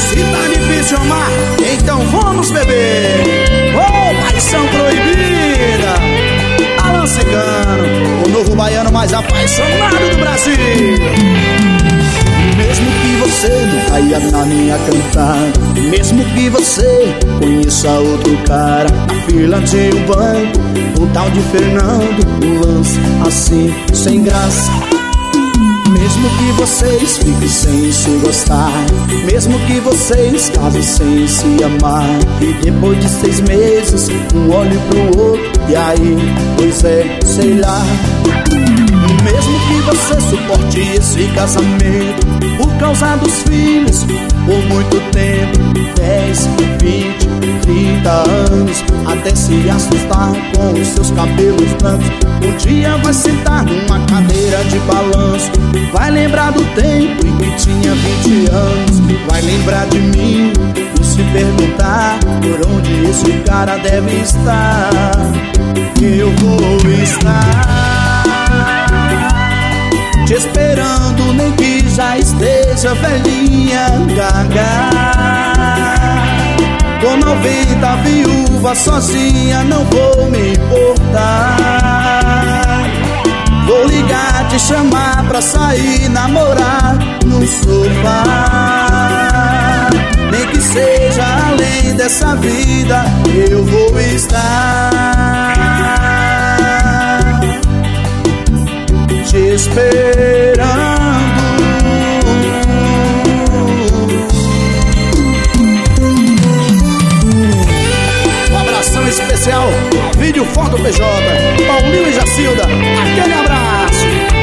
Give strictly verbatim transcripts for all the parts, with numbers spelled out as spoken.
Se tá difícil amar, então vamos beber. Oh, paixão proibida. Alan Cigano, o novo baiano mais apaixonado do Brasil. Mesmo que você não caia na minha cantada, mesmo que você conheça outro cara na fila de um banco, o tal de Fernando, um lance assim, sem graça. Mesmo que vocês fiquem sem se gostar, mesmo que vocês casem sem se amar, e depois de seis meses um olhe pro outro, e aí, pois é, sei lá. Mesmo que você suporte esse casamento por causa dos filhos, por muito tempo, dez, vinte, trinta anos, até se assustar com os seus cabelos brancos, um dia vai sentar numa cadeira de balanço, vai lembrar do tempo em que tinha vinte anos, vai lembrar de mim e se perguntar por onde esse cara deve estar. Eu vou estar te esperando, nem que já esteja velhinha, gaga. Com noventa viúva sozinha não vou me importar. Vou ligar, te chamar pra sair, namorar no sofá. Nem que seja além dessa vida, eu vou estar te esperando. Um abração especial, vídeo Forte do P J, Paulinho e Jacilda, aquele abraço.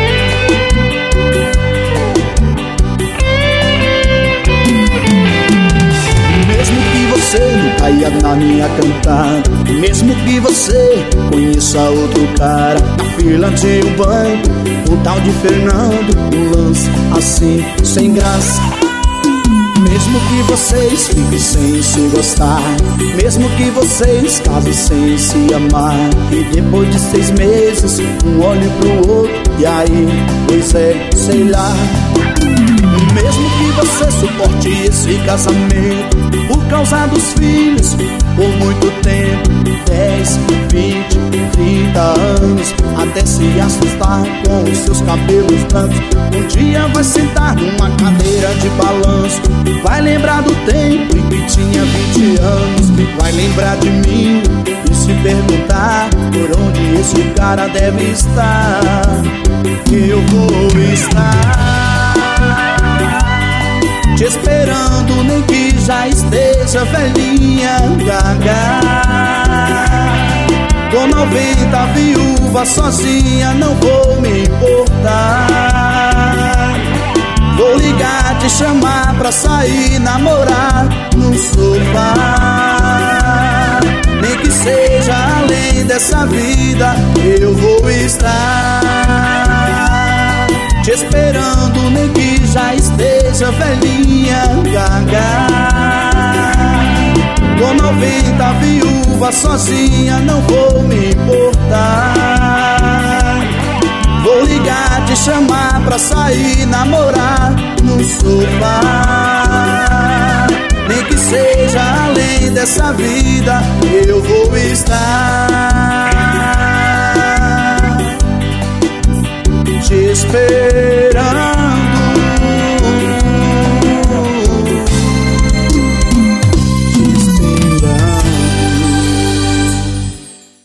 Mesmo que você não caia na minha cantada, mesmo que você conheça outro cara na fila de um banco, o tal de Fernando, um lance assim, sem graça. Mesmo que vocês fiquem sem se gostar, mesmo que vocês casem sem se amar, e depois de seis meses um olhe pro outro, e aí, pois é, sei lá. Mesmo que você suporte esse casamento por causa dos filhos, por muito tempo, dez, vinte, trinta anos, até se assustar com os seus cabelos brancos, um dia vai sentar numa cadeira de balanço, vai lembrar do tempo em que tinha vinte anos, vai lembrar de mim e se perguntar por onde esse cara deve estar. Eu vou estar te esperando, nem que já esteja velhinha, gaga. Com noventa viúva sozinha não vou me importar. Vou ligar, te chamar pra sair, namorar no sofá. Nem que seja além dessa vida, eu vou estar te esperando, nem que já esteja velhinha, gaga. Com noventa viúva sozinha não vou me importar. Vou ligar, te chamar pra sair, namorar no sofá. Nem que seja além dessa vida, eu vou estar